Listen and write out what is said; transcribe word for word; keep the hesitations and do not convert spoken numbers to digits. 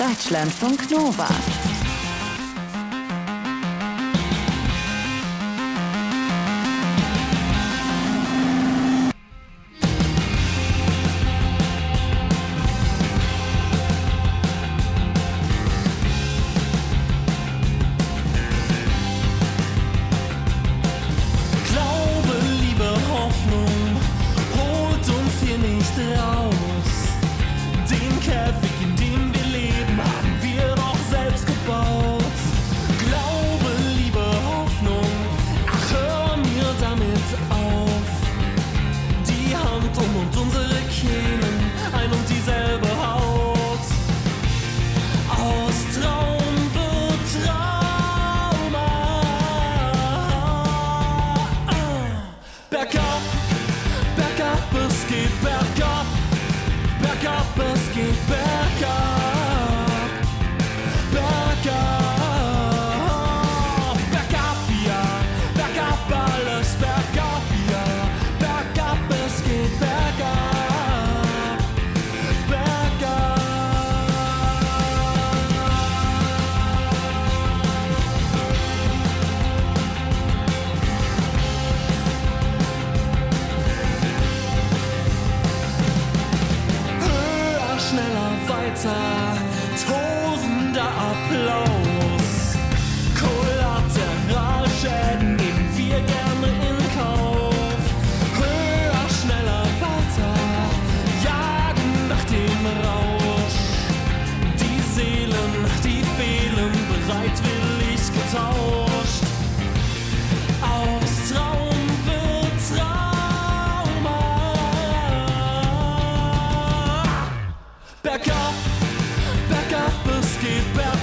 Deutschlandfunk Nova. Tosender Applaus, Kollateralschäden nehmen wir gerne in Kauf. Höher, schneller, weiter, jagen nach dem Rausch. Die Seelen, die fehlen, bereitwillig getauscht. Aus Traum wird Trauma. Bergab, bergab, es geht bergab.